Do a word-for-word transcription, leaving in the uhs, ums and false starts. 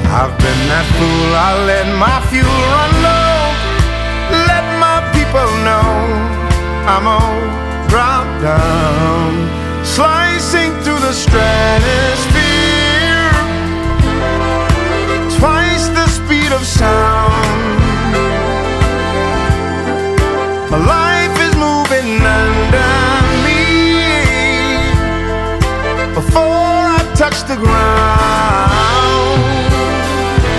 I've been that fool, I let my fuel run low. Let my people know I'm all dropped down, slicing through the stratosphere, twice the speed of sound. My life is moving under me before I touch the ground.